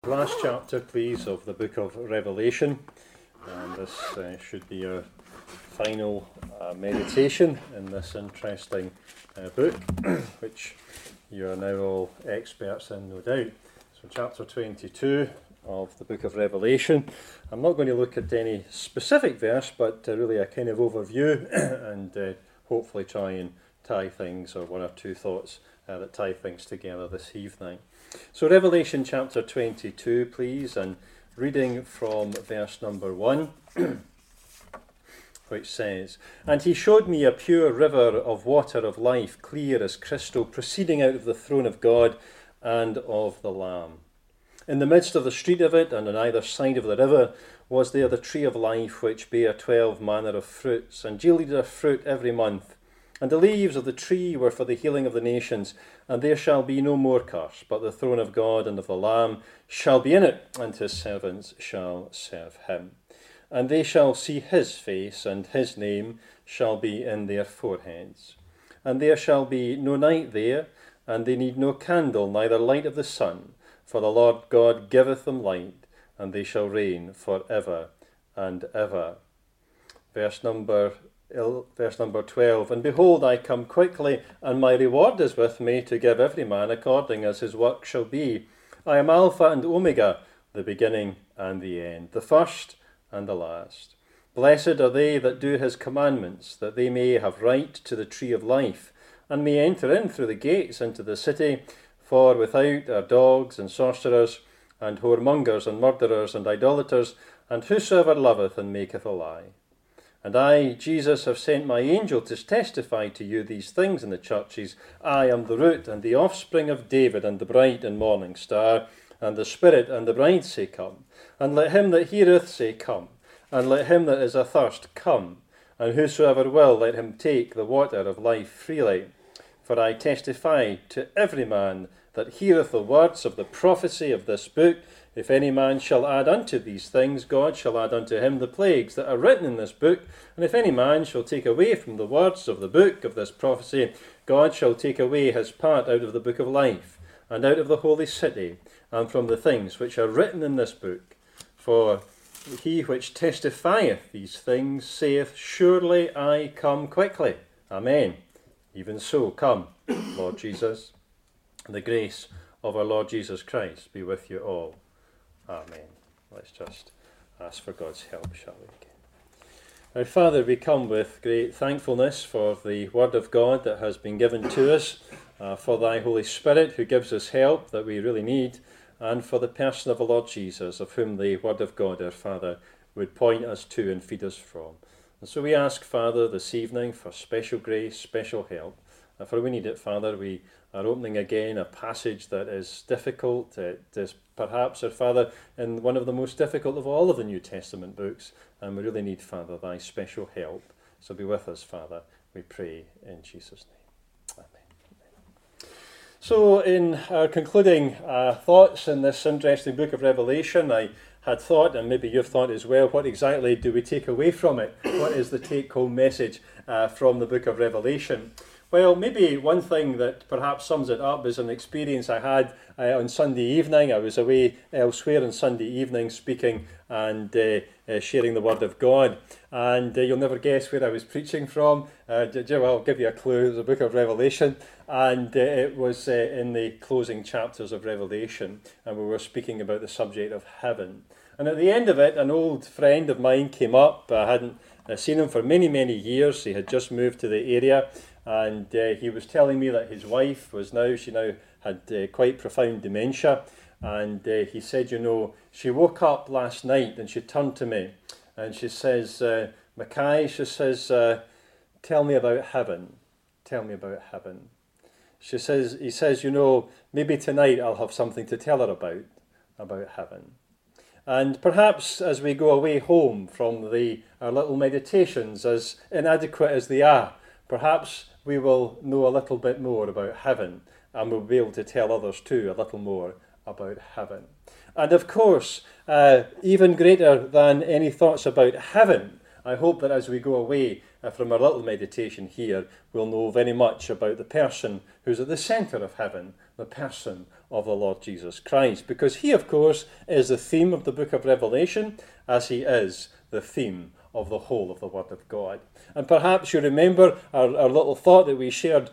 Last chapter, please, of the book of Revelation, and this should be our final meditation in this interesting book, which you are now all experts in, no doubt. So chapter 22 of the book of Revelation. I'm not going to look at any specific verse, but really a kind of overview and hopefully try and tie things, or one or two thoughts that tie things together this evening. So Revelation chapter 22, please, and reading from verse number 1, which says, "And he showed me a pure river of water of life, clear as crystal, proceeding out of the throne of God and of the Lamb. In the midst of the street of it, and on either side of the river, was there the tree of life, which bare 12 manner of fruits, and yielded her fruit every month. And the leaves of the tree were for the healing of the nations, and there shall be no more curse, but the throne of God and of the Lamb shall be in it, and his servants shall serve him. And they shall see his face, and his name shall be in their foreheads. And there shall be no night there, and they need no candle, neither light of the sun, for the Lord God giveth them light, and they shall reign for ever and ever." Verse number 12, "And behold, I come quickly, and my reward is with me, to give every man according as his work shall be. I am Alpha and Omega, the beginning and the end, the first and the last. Blessed are they that do his commandments, that they may have right to the tree of life, and may enter in through the gates into the city. For without are dogs and sorcerers, and whoremongers and murderers and idolaters, and whosoever loveth and maketh a lie. And I, Jesus, have sent my angel to testify to you these things in the churches. I am the root and the offspring of David, and the bright and morning star. And the Spirit and the bride say, Come. And let him that heareth say, Come. And let him that is athirst come. And whosoever will, let him take the water of life freely. For I testify to every man that heareth the words of the prophecy of this book. If any man shall add unto these things, God shall add unto him the plagues that are written in this book. And if any man shall take away from the words of the book of this prophecy, God shall take away his part out of the book of life, and out of the holy city, and from the things which are written in this book. For he which testifieth these things saith, Surely I come quickly. Amen. Even so, come, Lord Jesus. The grace of our Lord Jesus Christ be with you all. Amen. Let's just ask for God's help, shall we? Now, Father, we come with great thankfulness for the Word of God that has been given to us, for thy Holy Spirit who gives us help that we really need, and for the person of the Lord Jesus, of whom the Word of God, our Father, would point us to and feed us from. And so we ask, Father, this evening for special grace, special help. For we need it, Father. We are opening again a passage that is difficult. It is perhaps, our Father, in one of the most difficult of all of the New Testament books. And we really need, Father, thy special help. So be with us, Father, we pray in Jesus' name. Amen. So in our concluding thoughts in this interesting book of Revelation, I had thought, and maybe you've thought as well, what exactly do we take away from it? What is the take-home message from the book of Revelation? Well, maybe one thing that perhaps sums it up is an experience I had on Sunday evening. I was away elsewhere on Sunday evening speaking and sharing the Word of God. And you'll never guess where I was preaching from. I'll give you a clue. It was the book of Revelation. And it was in the closing chapters of Revelation. And we were speaking about the subject of heaven. And at the end of it, an old friend of mine came up. I hadn't seen him for many, many years. He had just moved to the area. And he was telling me that his wife she now had quite profound dementia. And he said, she woke up last night and she turned to me and she says, Mackay, she says, tell me about heaven. Tell me about heaven. He says, maybe tonight I'll have something to tell her about heaven. And perhaps as we go away home from our little meditations, as inadequate as they are, perhaps we will know a little bit more about heaven, and we'll be able to tell others too a little more about heaven. And of course, even greater than any thoughts about heaven, I hope that as we go away, from our little meditation here, we'll know very much about the person who's at the centre of heaven, the person of the Lord Jesus Christ. Because he, of course, is the theme of the book of Revelation, as he is the theme of the whole of the Word of God. And perhaps you remember our little thought that we shared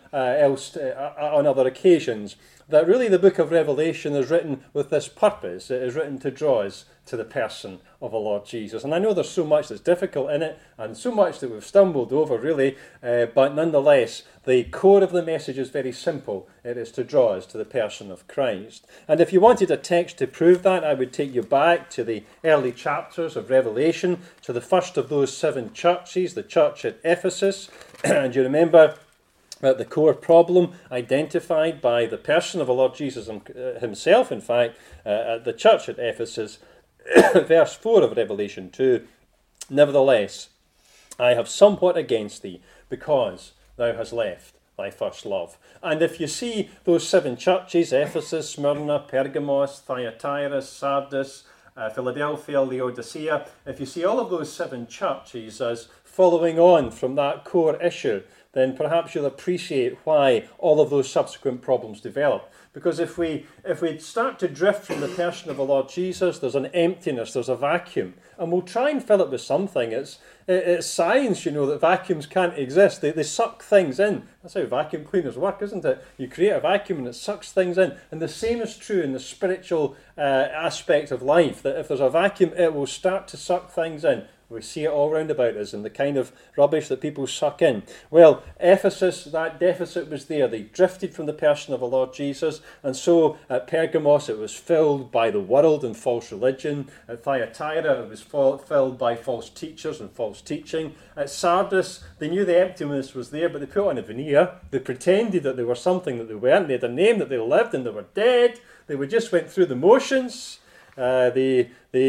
on other occasions, that really the book of Revelation is written with this purpose. It is written to draw us to the person of the Lord Jesus. And I know there's so much that's difficult in it, and so much that we've stumbled over, really, but nonetheless, the core of the message is very simple. It is to draw us to the person of Christ. And if you wanted a text to prove that, I would take you back to the early chapters of Revelation, to the first of those 7 churches, the church at Ephesus. And you remember that the core problem identified by the person of the Lord Jesus himself, in fact, at the church at Ephesus, verse 4 of Revelation 2, "Nevertheless, I have somewhat against thee, because thou hast left thy first love." And if you see those 7 churches, Ephesus, Smyrna, Pergamos, Thyatira, Sardis, Philadelphia, Laodicea, if you see all of those 7 churches as following on from that core issue, then perhaps you'll appreciate why all of those subsequent problems develop. Because if we start to drift from the person of the Lord Jesus, there's an emptiness, there's a vacuum. And we'll try and fill it with something. It's science, you know, that vacuums can't exist. They suck things in. That's how vacuum cleaners work, isn't it? You create a vacuum and it sucks things in. And the same is true in the spiritual aspect of life, that if there's a vacuum, it will start to suck things in. We see it all round about us and the kind of rubbish that people suck in. Well, Ephesus, that deficit was there. They drifted from the person of the Lord Jesus. And so at Pergamos, it was filled by the world and false religion. At Thyatira, it was filled by false teachers and false teaching. At Sardis, they knew the emptiness was there, but they put on a veneer. They pretended that they were something that they weren't. They had a name that they lived and they were dead. They just went through the motions. They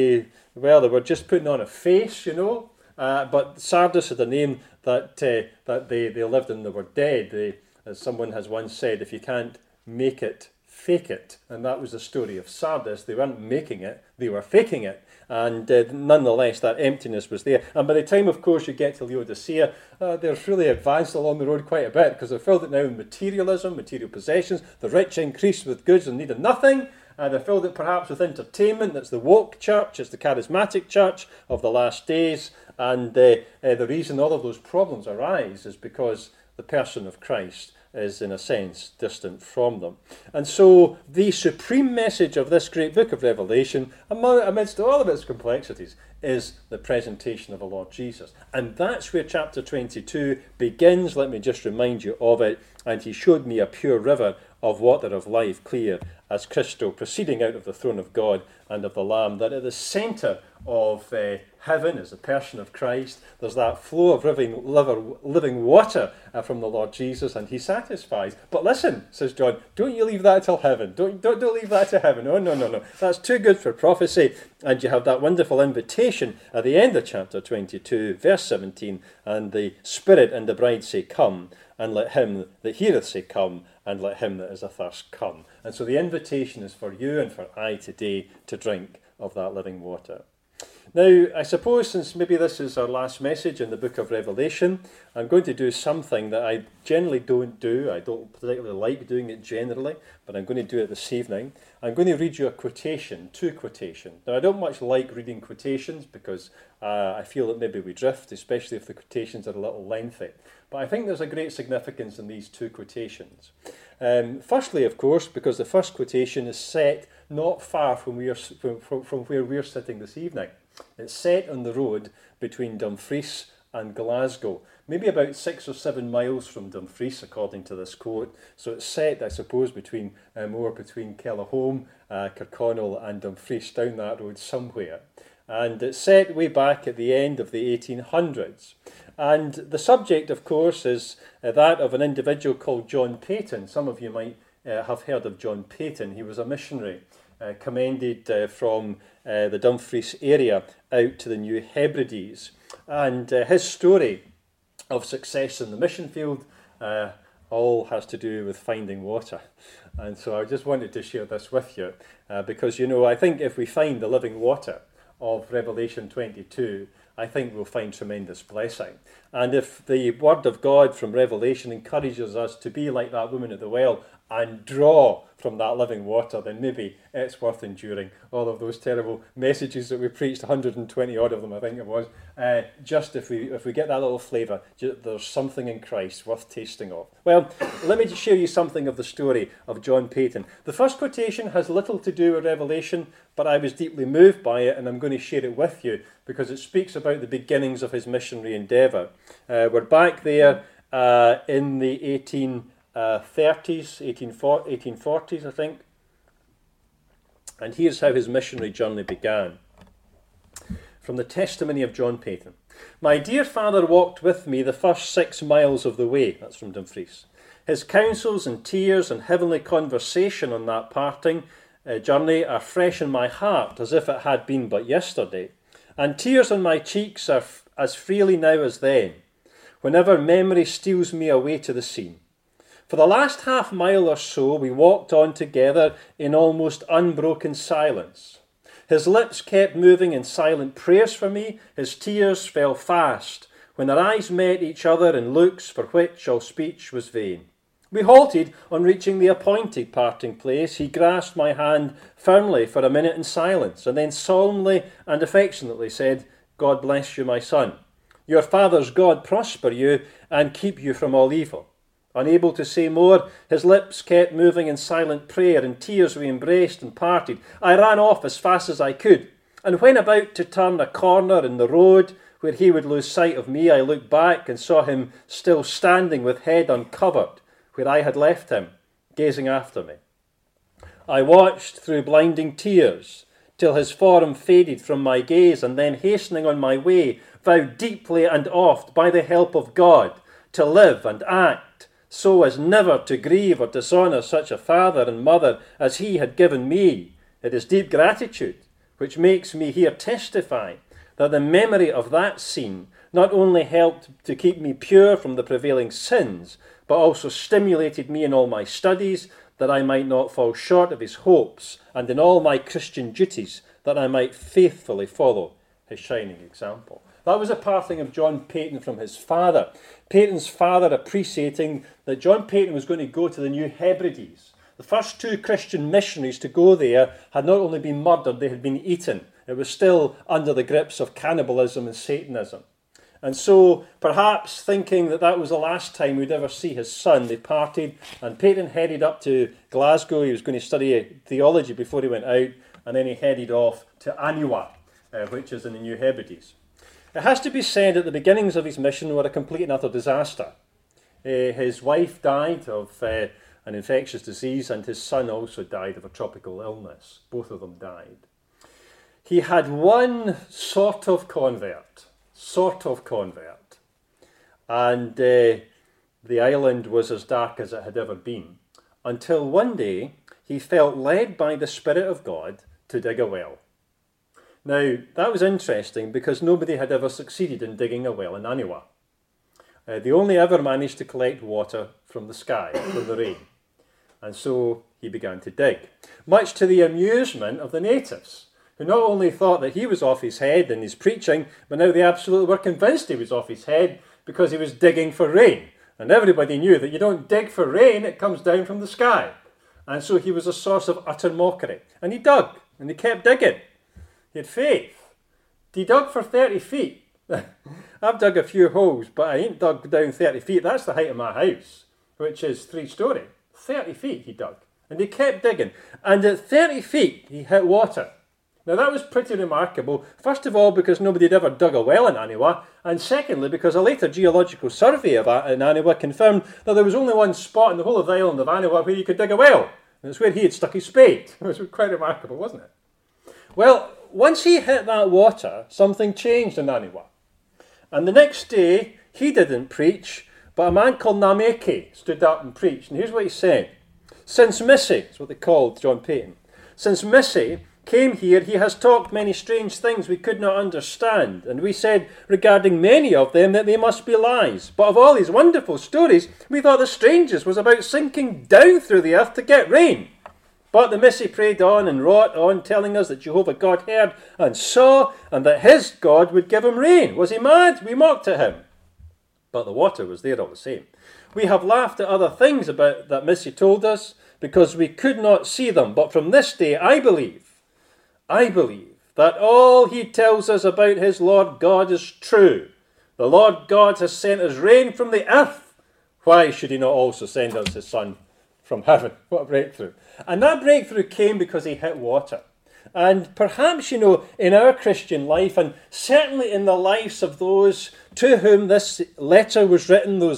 were just putting on a face, you know. But Sardis had a name that they lived and they were dead. As someone has once said, if you can't make it, fake it. And that was the story of Sardis. They weren't making it, they were faking it. And nonetheless, that emptiness was there. And by the time, of course, you get to Laodicea, they're really advanced along the road quite a bit, because they've filled it now with materialism, material possessions. The rich increased with goods and needed nothing. They filled it perhaps with entertainment. That's the woke church. It's the charismatic church of the last days. And the reason all of those problems arise is because the person of Christ is, in a sense, distant from them. And so the supreme message of this great book of Revelation, amidst all of its complexities, is the presentation of the Lord Jesus. And that's where chapter 22 begins. Let me just remind you of it. "And he showed me a pure river of water of life, clear as crystal, proceeding out of the throne of God and of the Lamb." That at the centre of heaven is the person of Christ. There's that flow of living water from the Lord Jesus, and he satisfies. But listen, says John, don't you leave that till heaven. Don't leave that to heaven. Oh, no. That's too good for prophecy. And you have that wonderful invitation at the end of chapter 22, verse 17, "And the Spirit and the bride say, Come, and let him that heareth say, Come, and let him that is athirst come." And so the invitation is for you and for I today to drink of that living water. Now, I suppose since maybe this is our last message in the book of Revelation, I'm going to do something that I generally don't do. I don't particularly like doing it generally, but I'm going to do it this evening. I'm going to read you a quotation, 2 quotations. Now, I don't much like reading quotations because I feel that maybe we drift, especially if the quotations are a little lengthy. But I think there's a great significance in these 2 quotations. Firstly, of course, because the first quotation is set not far from where we're sitting this evening. It's set on the road between Dumfries and Glasgow, maybe about 6 or 7 miles from Dumfries, according to this quote. So it's set, I suppose, between Kellerholm, Kirkconnell and Dumfries, down that road somewhere. And it's set way back at the end of the 1800s. And the subject, of course, is that of an individual called John Peyton. Some of you might have heard of John Peyton. He was a missionary commended from the Dumfries area out to the New Hebrides. And his story of success in the mission field all has to do with finding water. And so I just wanted to share this with you because, you know, I think if we find the living water of Revelation 22, I think we'll find tremendous blessing. And if the word of God from Revelation encourages us to be like that woman at the well and draw from that living water, then maybe it's worth enduring all of those terrible messages that we preached, 120 odd of them I think it was, just if we get that little flavour, there's something in Christ worth tasting of. Well, let me just share you something of the story of John Paton. The first quotation has little to do with Revelation, but I was deeply moved by it, and I'm going to share it with you because it speaks about the beginnings of his missionary endeavour. We're back there in the 1840s, I think. And here's how his missionary journey began. From the testimony of John Paton. My dear father walked with me the first 6 miles of the way. That's from Dumfries. His counsels and tears and heavenly conversation on that parting journey are fresh in my heart as if it had been but yesterday. And tears on my cheeks are as freely now as then, whenever memory steals me away to the scene. For the last half mile or so we walked on together in almost unbroken silence. His lips kept moving in silent prayers for me, his tears fell fast, when our eyes met each other in looks for which all speech was vain. We halted on reaching the appointed parting place. He grasped my hand firmly for a minute in silence, and then solemnly and affectionately said, God bless you, my son. Your father's God prosper you and keep you from all evil. Unable to say more, his lips kept moving in silent prayer. In tears we embraced and parted. I ran off as fast as I could, and when about to turn a corner in the road where he would lose sight of me, I looked back and saw him still standing with head uncovered where I had left him, gazing after me. I watched through blinding tears till his form faded from my gaze, and then hastening on my way, vowed deeply and oft by the help of God to live and act so as never to grieve or dishonour such a father and mother as he had given me. It is deep gratitude which makes me here testify that the memory of that scene not only helped to keep me pure from the prevailing sins, but also stimulated me in all my studies, that I might not fall short of his hopes, and in all my Christian duties, that I might faithfully follow his shining example. That was a parting of John Paton from his father. Paton's father appreciating that John Paton was going to go to the New Hebrides. The first 2 Christian missionaries to go there had not only been murdered, they had been eaten. It was still under the grips of cannibalism and Satanism. And so, perhaps thinking that that was the last time we'd ever see his son, they parted, and Paton headed up to Glasgow. He was going to study theology before he went out, and then he headed off to Aniwa, which is in the New Hebrides. It has to be said that the beginnings of his mission were a complete and utter disaster. His wife died of an infectious disease, and his son also died of a tropical illness. Both of them died. He had one sort of convert, and the island was as dark as it had ever been, until one day he felt led by the Spirit of God to dig a well. Now, that was interesting because nobody had ever succeeded in digging a well in Aniwa. They only ever managed to collect water from the sky, from the rain. And so he began to dig, much to the amusement of the natives, who not only thought that he was off his head in his preaching, but now they absolutely were convinced he was off his head because he was digging for rain. And everybody knew that you don't dig for rain, it comes down from the sky. And so he was a source of utter mockery. And he dug, and he kept digging. He had faith. He dug for 30 feet. I've dug a few holes, but I ain't dug down 30 feet. That's the height of my house, which is 3-storey. 30 feet he dug. And he kept digging. And at 30 feet, he hit water. Now that was pretty remarkable, first of all because nobody had ever dug a well in Aniwa, and secondly because a later geological survey in Aniwa confirmed that there was only one spot in the whole of the island of Aniwa where you could dig a well, and it's where he had stuck his spade. It was quite remarkable, wasn't it? Well, once he hit that water, something changed in Aniwa. And the next day, he didn't preach, but a man called Nameke stood up and preached, and here's what he said. Since Missy, that's what they called John Paton, since Missy came here, he has talked many strange things we could not understand, and we said regarding many of them that they must be lies. But of all these wonderful stories, we thought the strangest was about sinking down through the earth to get rain. But the Missy prayed on and wrought on, telling us that Jehovah God heard and saw, and that his God would give him rain. Was he mad? We mocked at him. But the water was there all the same. We have laughed at other things about that Missy told us, because we could not see them. But from this day, I believe that all he tells us about his Lord God is true. The Lord God has sent us rain from the earth. Why should he not also send us his Son from heaven? What a breakthrough. And that breakthrough came because he hit water. And perhaps, in our Christian life, and certainly in the lives of those to whom this letter was written, those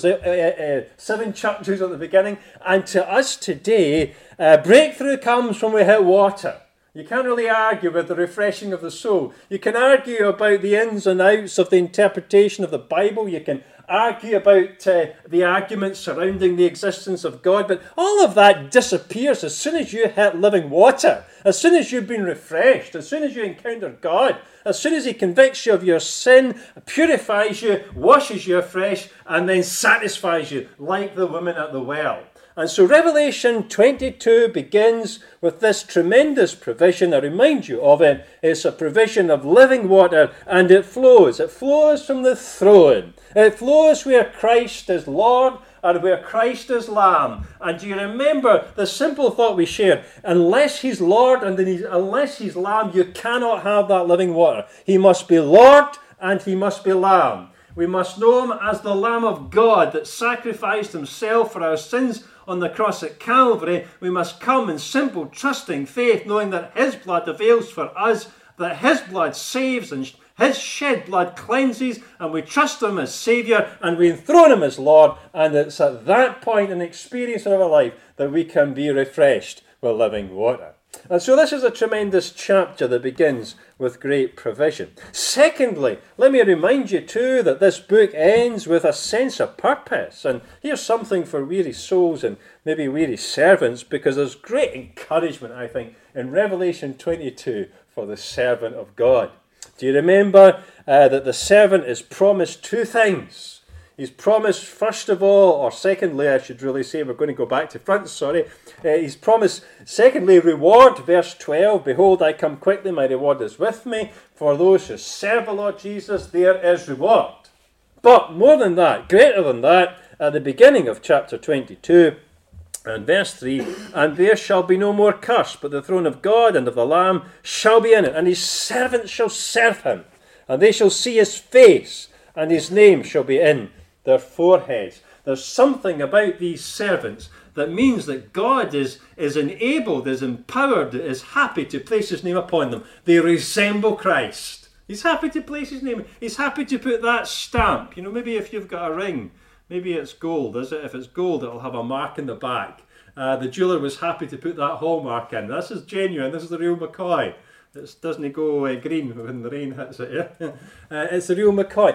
7 churches at the beginning, and to us today, breakthrough comes when we hit water. You can't really argue with the refreshing of the soul. You can argue about the ins and outs of the interpretation of the Bible. You can argue about the arguments surrounding the existence of God. But all of that disappears as soon as you hit living water. As soon as you've been refreshed. As soon as you encounter God. As soon as he convicts you of your sin, purifies you, washes you afresh, and then satisfies you like the woman at the well. And so Revelation 22 begins with this tremendous provision. I remind you of it. It's a provision of living water, and it flows. It flows from the throne. It flows where Christ is Lord and where Christ is Lamb. And do you remember the simple thought we shared? Unless he's Lord and unless he's Lamb, you cannot have that living water. He must be Lord and he must be Lamb. We must know him as the Lamb of God that sacrificed himself for our sins on the cross at Calvary. We must come in simple, trusting faith, knowing that his blood avails for us, that his blood saves and his shed blood cleanses, and we trust him as Saviour, and we enthrone him as Lord, and it's at that point in the experience of our life that we can be refreshed with living water. And so this is a tremendous chapter that begins with great provision. Secondly, let me remind you too that this book ends with a sense of purpose. And here's something for weary souls and maybe weary servants, because there's great encouragement, I think, in Revelation 22 for the servant of God. Do you remember that the servant is promised 2 things? He's promised, first of all, or secondly, I should really say, we're going to go back to front, he's promised, secondly, reward, verse 12, behold, I come quickly, my reward is with me. For those who serve the Lord Jesus, there is reward. But more than that, greater than that, at the beginning of chapter 22, and verse 3, and there shall be no more curse, but the throne of God and of the Lamb shall be in it, and his servants shall serve him, and they shall see his face, and his name shall be in their foreheads. There's something about these servants that means that God is enabled, is empowered, is happy to place his name upon them. They resemble Christ. He's happy to place his name. He's happy to put that stamp. Maybe if you've got a ring, maybe it's gold, is it? If it's gold, it'll have a mark in the back. The jeweller was happy to put that hallmark in. This is genuine. This is the real McCoy. It doesn't go green when the rain hits it, yeah? It's the real McCoy.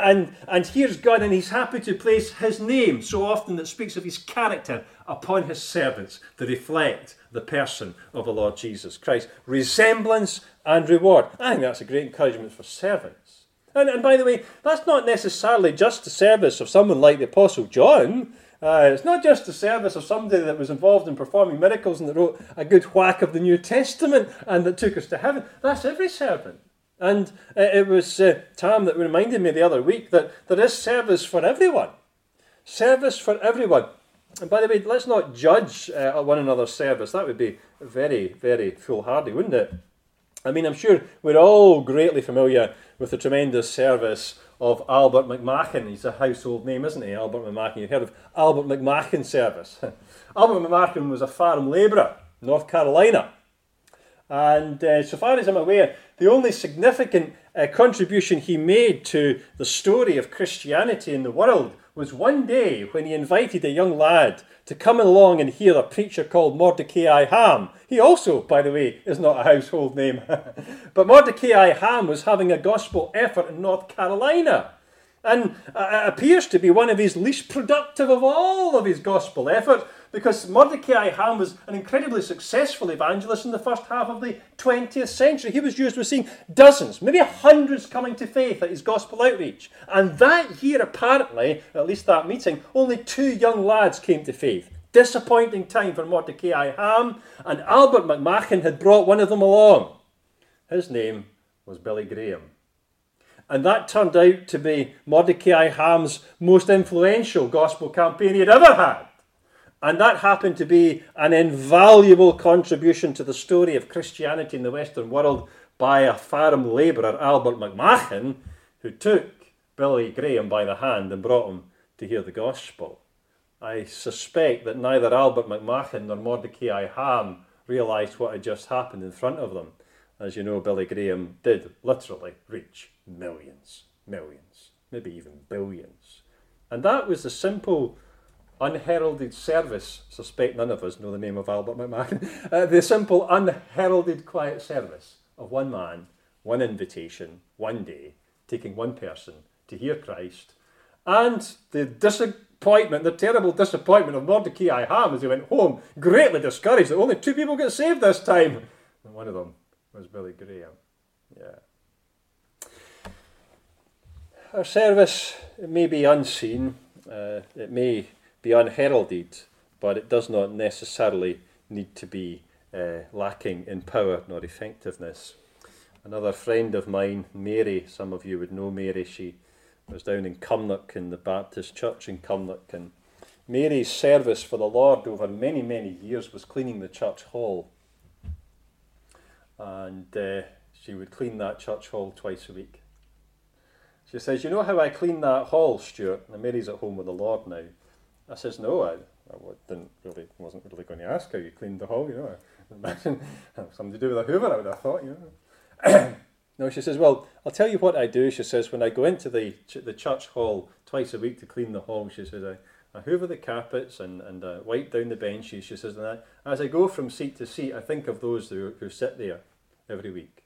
And here's God, and he's happy to place his name, so often that speaks of his character, upon his servants to reflect the person of the Lord Jesus Christ. Resemblance and reward. I think that's a great encouragement for servants. And by the way, that's not necessarily just the service of someone like the Apostle John. It's not just the service of somebody that was involved in performing miracles and that wrote a good whack of the New Testament and that took us to heaven. That's every servant. And it was Tam that reminded me the other week that there is service for everyone. Service for everyone. And by the way, let's not judge one another's service. That would be very, very foolhardy, wouldn't it? I mean, I'm sure we're all greatly familiar with the tremendous service of Albert McMachen. He's a household name, isn't he, Albert McMachen? You've heard of Albert McMachen's service. Albert McMachen was a farm labourer, North Carolina. And so far as I'm aware, the only significant contribution he made to the story of Christianity in the world was one day when he invited a young lad to come along and hear a preacher called Mordecai Ham. He also, by the way, is not a household name. But Mordecai Ham was having a gospel effort in North Carolina. And it appears to be one of his least productive of all of his gospel efforts, because Mordecai Ham was an incredibly successful evangelist in the first half of the 20th century. He was used to seeing dozens, maybe hundreds coming to faith at his gospel outreach. And that year, apparently, at least that meeting, only 2 young lads came to faith. Disappointing time for Mordecai Ham, and Albert McMachen had brought one of them along. His name was Billy Graham. And that turned out to be Mordecai Ham's most influential gospel campaign he had ever had. And that happened to be an invaluable contribution to the story of Christianity in the Western world by a farm labourer, Albert McMachen, who took Billy Graham by the hand and brought him to hear the gospel. I suspect that neither Albert McMachen nor Mordecai Ham realised what had just happened in front of them. As you know, Billy Graham did literally reach millions, maybe even billions. And that was the simple, unheralded service, suspect none of us know the name of Albert McMachen, the simple, unheralded, quiet service of one man, one invitation, one day, taking one person to hear Christ, and the disappointment, the terrible disappointment of Mordecai Ham as he went home, greatly discouraged that only 2 people got saved this time. And one of them was Billy Graham. Yeah. Our service, it may be unseen, it may be unheralded, but it does not necessarily need to be lacking in power nor effectiveness. Another friend of mine, Mary, some of you would know Mary, she was down in Cumnock in the Baptist church in Cumnock, and Mary's service for the Lord over many, many years was cleaning the church hall. And she would clean that church hall twice a week. She says, "You know how I clean that hall, Stuart?" And Mary's at home with the Lord now. I says, "No, I wasn't really going to ask how you cleaned the hall, you know. Imagine something to do with a hoover, I would have thought, you know." No, she says, "Well, I'll tell you what I do." She says, "When I go into the church hall twice a week to clean the hall," she says, I hoover the carpets and wipe down the benches." She says, "And as I go from seat to seat, I think of those who sit there every week."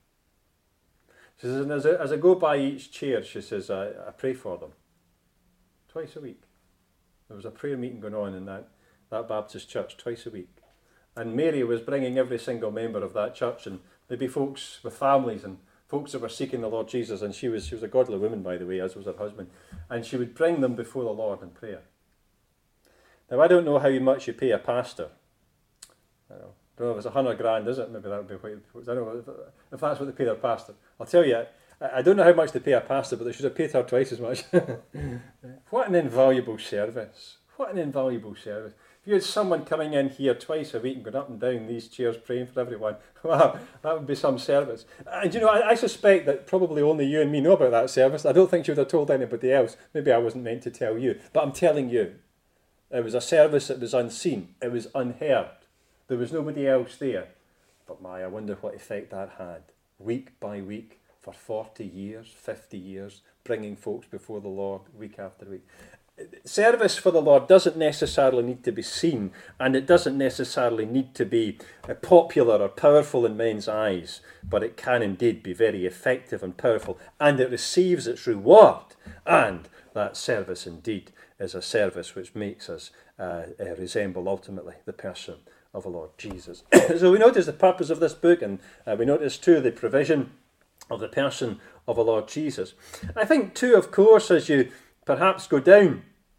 She says, "And as I go by each chair," she says, I pray for them. Twice a week. There was a prayer meeting going on in that Baptist church twice a week. And Mary was bringing every single member of that church, and there'd be folks with families and folks that were seeking the Lord Jesus, and she was a godly woman, by the way, as was her husband, and she would bring them before the Lord in prayer. Now, I don't know how much you pay a pastor. I don't know if it's $100,000, is it? Maybe that would be what. I don't know if that's what they pay their pastor. I'll tell you, I don't know how much they pay a pastor, but they should have paid her twice as much. What an invaluable service! What an invaluable service! If you had someone coming in here twice a week and going up and down these chairs praying for everyone, wow, that would be some service. And you know, I suspect that probably only you and me know about that service. I don't think she would have told anybody else. Maybe I wasn't meant to tell you, but I'm telling you, it was a service that was unseen. It was unheard. There was nobody else there. But I wonder what effect that had. Week by week, for 40 years, 50 years, bringing folks before the Lord week after week. Service for the Lord doesn't necessarily need to be seen, and it doesn't necessarily need to be popular or powerful in men's eyes, but it can indeed be very effective and powerful, and it receives its reward. And that service indeed is a service which makes us resemble ultimately the person of the Lord Jesus. So we notice the purpose of this book, and we notice too the provision of the person of the Lord Jesus. I think too, of course, as you perhaps go down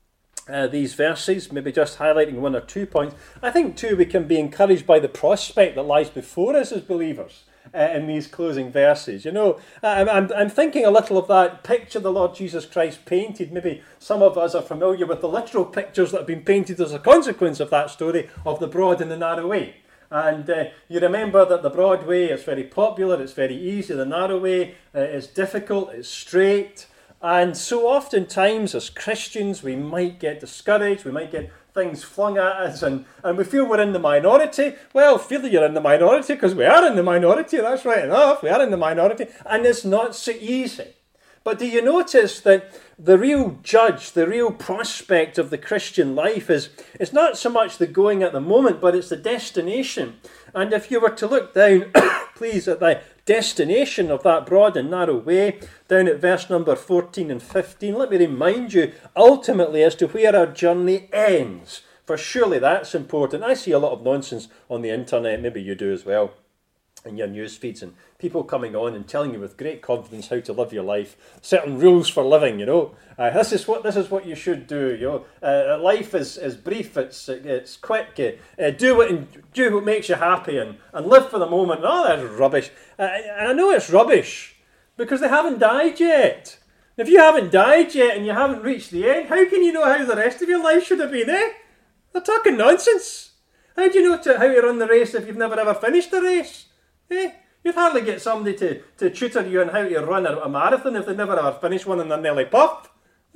these verses, maybe just highlighting 1 or 2 points, I think too we can be encouraged by the prospect that lies before us as believers in these closing verses. You know, I'm thinking a little of that picture the Lord Jesus Christ painted. Maybe some of us are familiar with the literal pictures that have been painted as a consequence of that story of the broad and the narrow way. And you remember that the broad way is very popular, it's very easy. The narrow way is difficult, it's straight. And so oftentimes as Christians we might get discouraged, we might get things flung at us, and we feel we're in the minority. Well, feel that you're in the minority because we are in the minority, that's right enough, we are in the minority, and it's not so easy. But do you notice that the real judge, the real prospect of the Christian life is not so much the going at the moment, but it's the destination. And if you were to look down, please, at the destination of that broad and narrow way, down at verse number 14 and 15, let me remind you ultimately as to where our journey ends. For surely that's important. I see a lot of nonsense on the internet, maybe you do as well, in your news feeds, and people coming on and telling you with great confidence how to live your life, certain rules for living. This is what you should do. Life is brief. It's quick. Do what makes you happy, and live for the moment. And all that's rubbish. And I know it's rubbish because they haven't died yet. If you haven't died yet and you haven't reached the end, how can you know how the rest of your life should have been? They're talking nonsense. How do you know how to run the race if you've never ever finished the race? You'd hardly get somebody to tutor you on how to run a marathon if they never ever finished one and they're nearly puffed.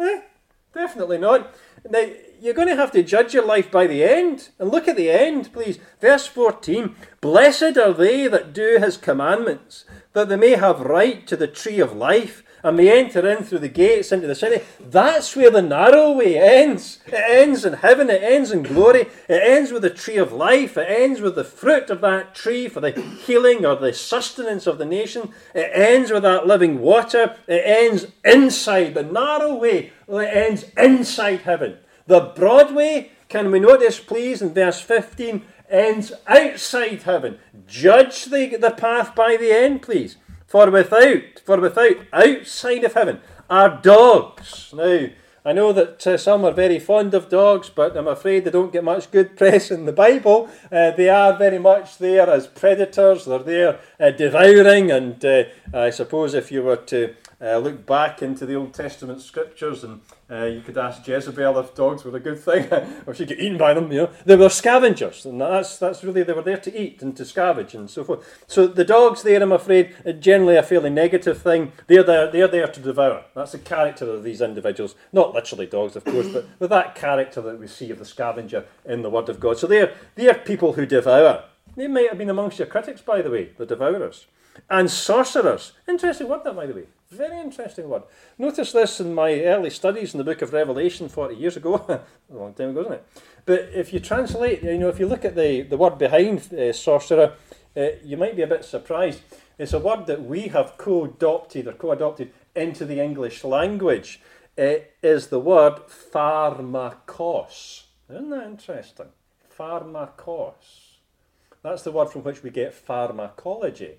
Definitely not. Now, you're going to have to judge your life by the end. And look at the end, please. Verse 14. Blessed are they that do his commandments, that they may have right to the tree of life, and may enter in through the gates into the city. That's where the narrow way ends. It ends in heaven. It ends in glory. It ends with the tree of life. It ends with the fruit of that tree for the healing or the sustenance of the nation. It ends with that living water. It ends inside the narrow way. It ends inside heaven. The broad way, can we notice please in verse 15, ends outside heaven. Judge the path by the end, please. For without, outside of heaven, are dogs. Now, I know that some are very fond of dogs, but I'm afraid they don't get much good press in the Bible. They are very much there as predators. They're there devouring, and I suppose if you were to look back into the Old Testament scriptures, and you could ask Jezebel if dogs were a good thing, or she'd get eaten by them. They were scavengers, and that's really, they were there to eat and to scavenge and so forth. So the dogs there, I'm afraid, are generally a fairly negative thing. They're there to devour. That's the character of these individuals. Not literally dogs, of course, but with that character that we see of the scavenger in the Word of God. So they're people who devour. They might have been amongst your critics, by the way, the devourers. And sorcerers. Interesting word that, by the way. Very interesting word. Notice this in my early studies in the book of Revelation 40 years ago. A long time ago, isn't it? But if you translate, if you look at the word behind sorcerer, you might be a bit surprised. It's a word that we have co-adopted into the English language. It is the word pharmakos. Isn't that interesting? Pharmakos. That's the word from which we get pharmacology.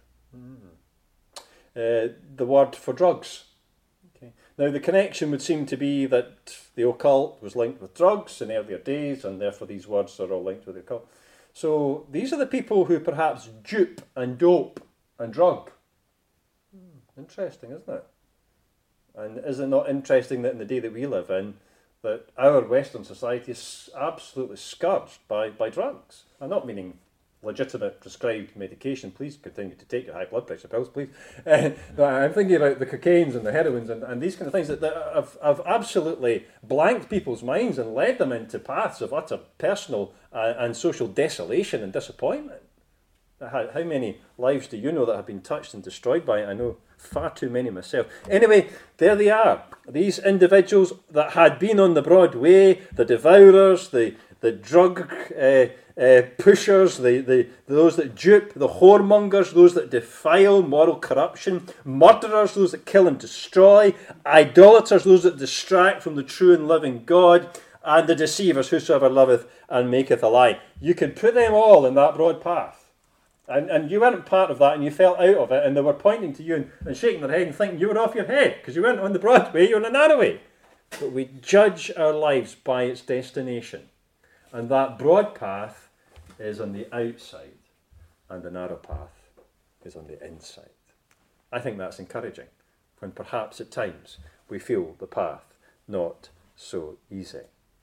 The word for drugs. Okay. Now, the connection would seem to be that the occult was linked with drugs in earlier days, and therefore these words are all linked with the occult. So these are the people who perhaps dupe and dope and drug. Interesting, isn't it? And is it not interesting that in the day that we live in, that our Western society is absolutely scourged by drugs? I'm not meaning legitimate prescribed medication. Please continue to take your high blood pressure pills, please. I'm thinking about the cocaines and the heroines and these kind of things that have absolutely blanked people's minds and led them into paths of utter personal and social desolation and disappointment. How many lives do you know that have been touched and destroyed by it? I know far too many myself. Anyway, there they are. These individuals that had been on the broad way, the devourers, the drug pushers, those that dupe, the whoremongers, those that defile moral corruption, murderers, those that kill and destroy, idolaters, those that distract from the true and living God, and the deceivers, whosoever loveth and maketh a lie. You can put them all in that broad path. And you weren't part of that, and you fell out of it, and they were pointing to you and shaking their head and thinking you were off your head because you weren't on the broad way, you were on the narrow way. But we judge our lives by its destination. And that broad path is on the outside, and the narrow path is on the inside. I think that's encouraging, when perhaps at times we feel the path not so easy.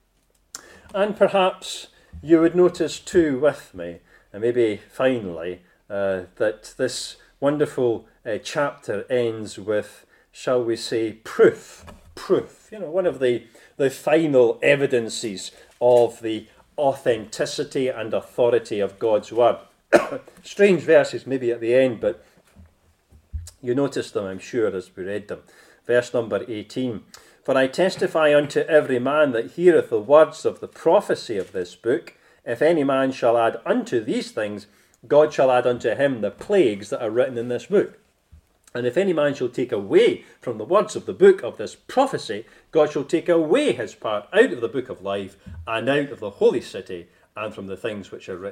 And perhaps you would notice too with me, and maybe finally, that this wonderful chapter ends with, shall we say, proof. One of the final evidences of the authenticity and authority of God's word. Strange verses maybe at the end, but you noticed them, I'm sure, as we read them. Verse number 18. For I testify unto every man that heareth the words of the prophecy of this book, if any man shall add unto these things, God shall add unto him the plagues that are written in this book. And if any man shall take away from the words of the book of this prophecy, God shall take away his part out of the book of life, and out of the holy city, and from the things which are written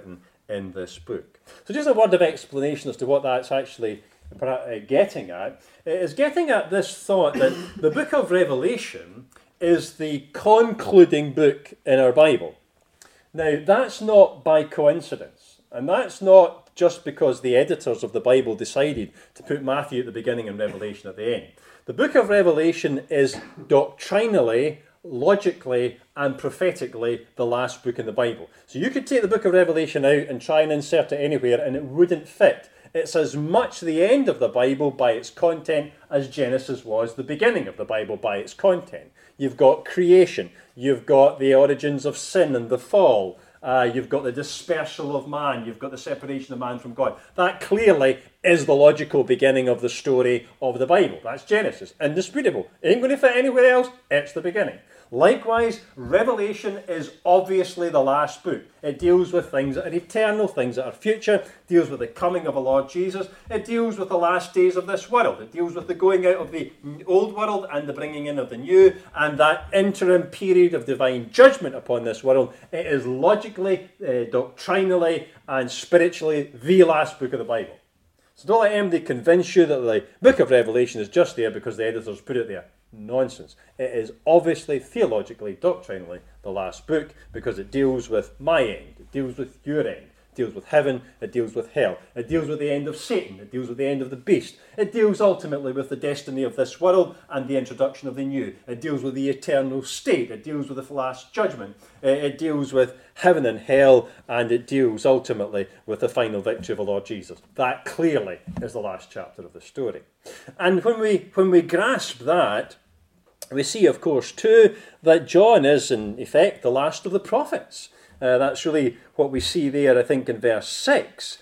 in this book. So just a word of explanation as to what that's actually getting at. It is getting at this thought that the book of Revelation is the concluding book in our Bible. Now, that's not by coincidence, and that's not just because the editors of the Bible decided to put Matthew at the beginning and Revelation at the end. The book of Revelation is doctrinally, logically, and prophetically the last book in the Bible. So you could take the book of Revelation out and try and insert it anywhere and it wouldn't fit. It's as much the end of the Bible by its content as Genesis was the beginning of the Bible by its content. You've got creation, you've got the origins of sin and the fall, you've got the dispersal of man, you've got the separation of man from God. That clearly is the logical beginning of the story of the Bible. That's Genesis, indisputable. Ain't going to fit anywhere else, it's the beginning. Likewise, Revelation is obviously the last book. It deals with things that are eternal, things that are future, deals with the coming of the Lord Jesus. It deals with the last days of this world. It deals with the going out of the old world and the bringing in of the new, and that interim period of divine judgment upon this world. It is logically, doctrinally, and spiritually the last book of the Bible. So don't let anybody convince you that the book of Revelation is just there because the editors put it there. Nonsense. It is obviously, theologically, doctrinally, the last book because it deals with my end, it deals with your end, it deals with heaven, it deals with hell, it deals with the end of Satan, it deals with the end of the beast, it deals ultimately with the destiny of this world and the introduction of the new, it deals with the eternal state, it deals with the last judgment, it deals with heaven and hell, and it deals ultimately with the final victory of the Lord Jesus. That clearly is the last chapter of the story. And when we grasp that, we see, of course, too, that John is, in effect, the last of the prophets. That's really what we see there, I think, in verse 6.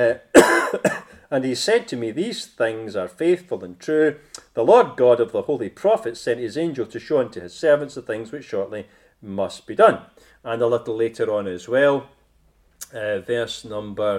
And he said to me, these things are faithful and true. The Lord God of the holy prophets sent his angel to show unto his servants the things which shortly must be done. And a little later on as well, verse number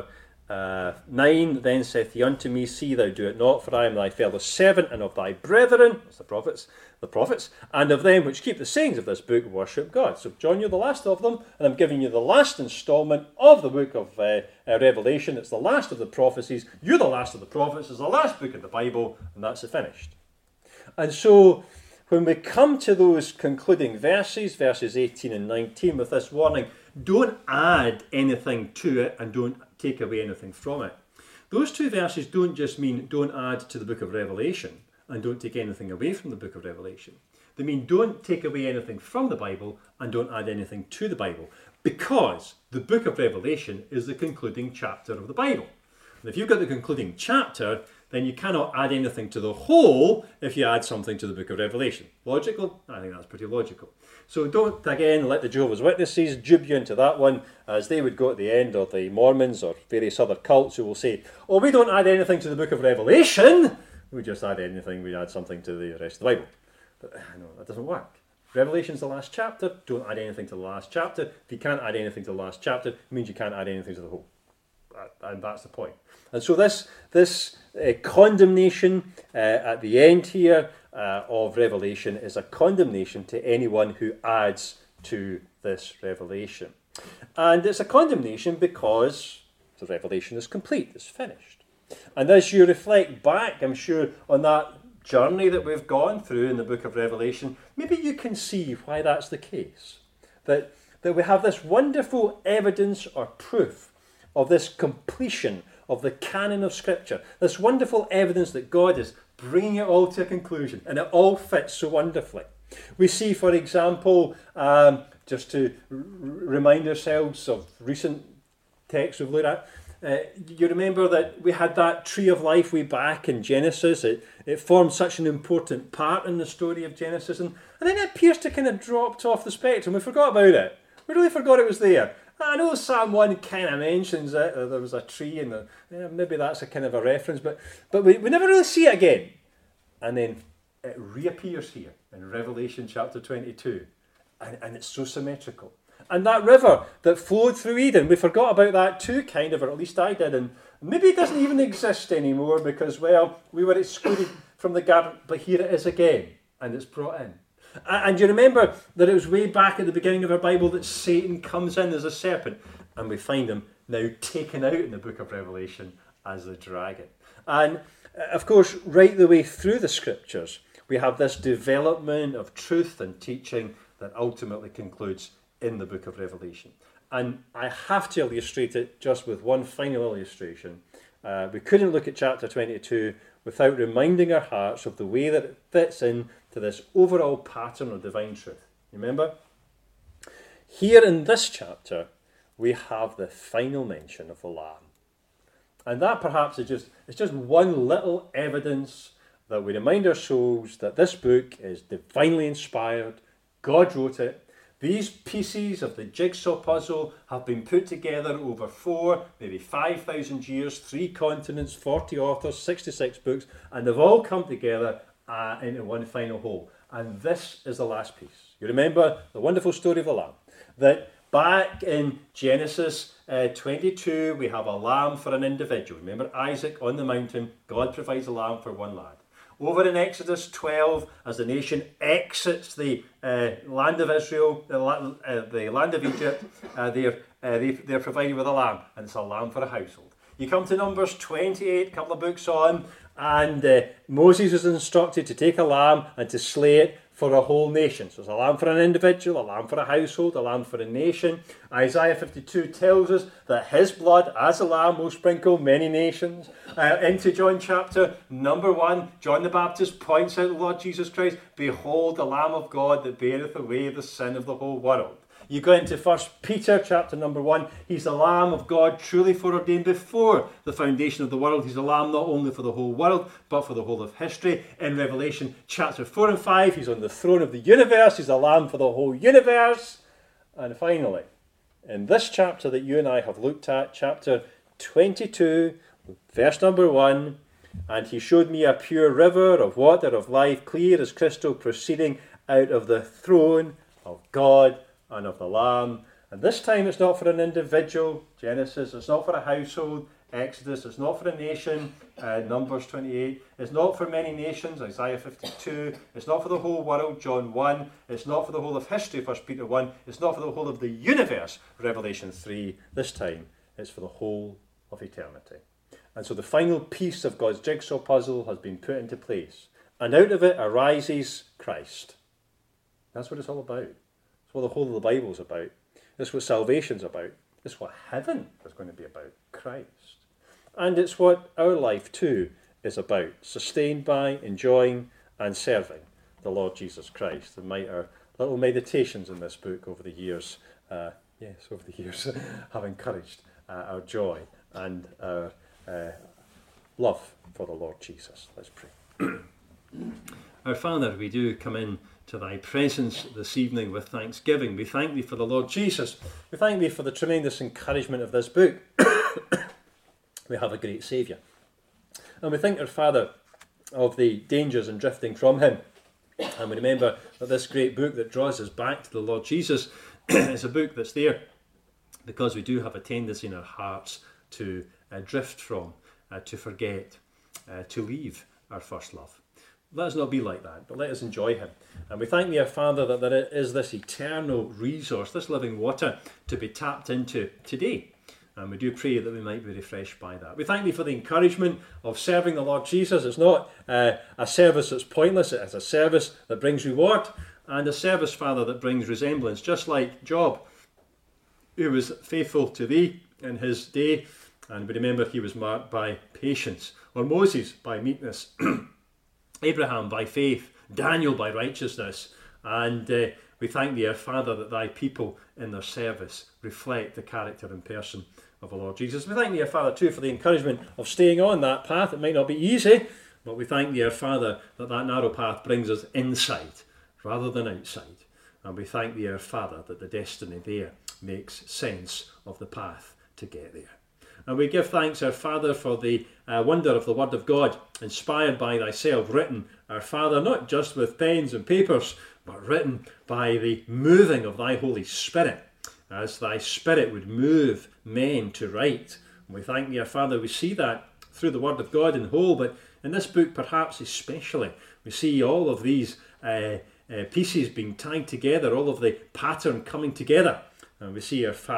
9, then saith he unto me, see thou do it not, for I am thy fellow servant and of thy brethren, that's the prophets, and of them which keep the sayings of this book worship God. So John, you're the last of them, and I'm giving you the last instalment of the book of Revelation. It's the last of the prophecies. You're the last of the prophets. It's the last book of the Bible, and that's it finished. And so when we come to those concluding verses 18 and 19, with this warning, don't add anything to it and don't take away anything from it. Those two verses don't just mean don't add to the book of Revelation and don't take anything away from the book of Revelation. They mean don't take away anything from the Bible and don't add anything to the Bible, because the book of Revelation is the concluding chapter of the Bible. And if you've got the concluding chapter, then you cannot add anything to the whole if you add something to the book of Revelation. Logical? I think that's pretty logical. So don't, again, let the Jehovah's Witnesses jube you into that one, as they would go at the end, or the Mormons or various other cults who will say, oh, we don't add anything to the book of Revelation, we just add anything, we add something to the rest of the Bible. But no, that doesn't work. Revelation's the last chapter, don't add anything to the last chapter. If you can't add anything to the last chapter, it means you can't add anything to the whole. And that's the point. And so this condemnation at the end here of Revelation is a condemnation to anyone who adds to this revelation. And it's a condemnation because the revelation is complete, it's finished. And as you reflect back, I'm sure, on that journey that we've gone through in the book of Revelation, maybe you can see why that's the case. That we have this wonderful evidence or proof of this completion of the canon of Scripture, this wonderful evidence that God is bringing it all to a conclusion, and it all fits so wonderfully. We see, for example, just to remind ourselves of recent texts we've looked at, you remember that we had that tree of life way back in Genesis. It formed such an important part in the story of Genesis, and then it appears to kind of dropped off the spectrum. We forgot about it. We really forgot it was there. I know Psalm 1 kind of mentions it, there was a tree, and maybe that's a kind of a reference, but we never really see it again. And then it reappears here in Revelation chapter 22, and it's so symmetrical. And that river that flowed through Eden, we forgot about that too, kind of, or at least I did, and maybe it doesn't even exist anymore because, well, we were excluded from the garden, but here it is again, and it's brought in. And you remember that it was way back at the beginning of our Bible that Satan comes in as a serpent, and we find him now taken out in the book of Revelation as the dragon. And of course, right the way through the scriptures, we have this development of truth and teaching that ultimately concludes in the book of Revelation. And I have to illustrate it just with one final illustration. We couldn't look at chapter 22 without reminding our hearts of the way that it fits in to this overall pattern of divine truth. Remember? Here in this chapter, we have the final mention of the Lamb. And that perhaps is just one little evidence that we remind our souls that this book is divinely inspired. God wrote it. These pieces of the jigsaw puzzle have been put together over 4, maybe 5,000 years, 3 continents, 40 authors, 66 books, and they've all come together into one final whole. And this is the last piece. You remember the wonderful story of the Lamb, that back in Genesis 22, we have a lamb for an individual. Remember Isaac on the mountain, God provides a lamb for one lad. Over in Exodus 12, as the nation exits the land of Israel, the land of Egypt, they're provided with a lamb, and it's a lamb for a household. You come to Numbers 28, a couple of books on, and Moses is instructed to take a lamb and to slay it for a whole nation. So it's a lamb for an individual, a lamb for a household, a lamb for a nation. Isaiah 52 tells us that his blood as a lamb will sprinkle many nations. Into John chapter number 1, John the Baptist points out the Lord Jesus Christ, behold the Lamb of God that beareth away the sin of the whole world. You go into 1 Peter chapter number 1, he's the Lamb of God truly foreordained before the foundation of the world. He's a lamb not only for the whole world, but for the whole of history. In Revelation chapter 4 and 5, he's on the throne of the universe. He's a lamb for the whole universe. And finally, in this chapter that you and I have looked at, chapter 22, verse number 1, and he showed me a pure river of water of life, clear as crystal, proceeding out of the throne of God and of the Lamb. And this time it's not for an individual, Genesis, it's not for a household, Exodus, it's not for a nation, Numbers 28, it's not for many nations, Isaiah 52, it's not for the whole world, John 1, it's not for the whole of history, 1 Peter 1, it's not for the whole of the universe, Revelation 3, this time it's for the whole of eternity. And so the final piece of God's jigsaw puzzle has been put into place, and out of it arises Christ. That's what it's all about. It's what the whole of the Bible is about. It's what salvation's about. It's what heaven is going to be about, Christ. And it's what our life too is about, sustained by, enjoying and serving the Lord Jesus Christ. And might our little meditations in this book over the years, have encouraged our joy and our love for the Lord Jesus. Let's pray. Our Father, we do come in to thy presence this evening with thanksgiving. We thank thee for the Lord Jesus. We thank thee for the tremendous encouragement of this book. We have a great Saviour. And we thank our Father of the dangers in drifting from him. And we remember that this great book that draws us back to the Lord Jesus is a book that's there because we do have a tendency in our hearts to drift from, to forget, to leave our first love. Let us not be like that, but let us enjoy him. And we thank thee, our Father, that there is this eternal resource, this living water, to be tapped into today. And we do pray that we might be refreshed by that. We thank thee for the encouragement of serving the Lord Jesus. It's not a service that's pointless. It's a service that brings reward, and a service, Father, that brings resemblance. Just like Job, who was faithful to thee in his day, and we remember he was marked by patience. Or Moses by meekness. Abraham by faith, Daniel by righteousness, and we thank thee, our Father, that thy people in their service reflect the character and person of the Lord Jesus. We thank thee, our Father, too, for the encouragement of staying on that path. It might not be easy, but we thank thee, our Father, that narrow path brings us inside rather than outside. And we thank thee, our Father, that the destiny there makes sense of the path to get there. And we give thanks, our Father, for the wonder of the Word of God, inspired by thyself, written, our Father, not just with pens and papers, but written by the moving of thy Holy Spirit, as thy Spirit would move men to write. And we thank thee, our Father, we see that through the Word of God in whole, but in this book perhaps especially, we see all of these pieces being tied together, all of the pattern coming together. And we see, our Father,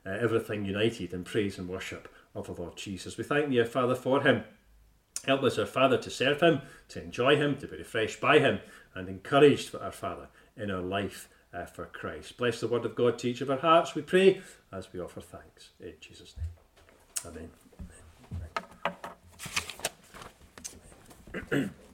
everything united in praise and worship of the Lord Jesus. We thank thee, our Father, for him. Help us, our Father, to serve him, to enjoy him, to be refreshed by him, and encouraged, for our Father, in our life for Christ. Bless the word of God to each of our hearts, we pray, as we offer thanks. In Jesus' name. Amen. Amen.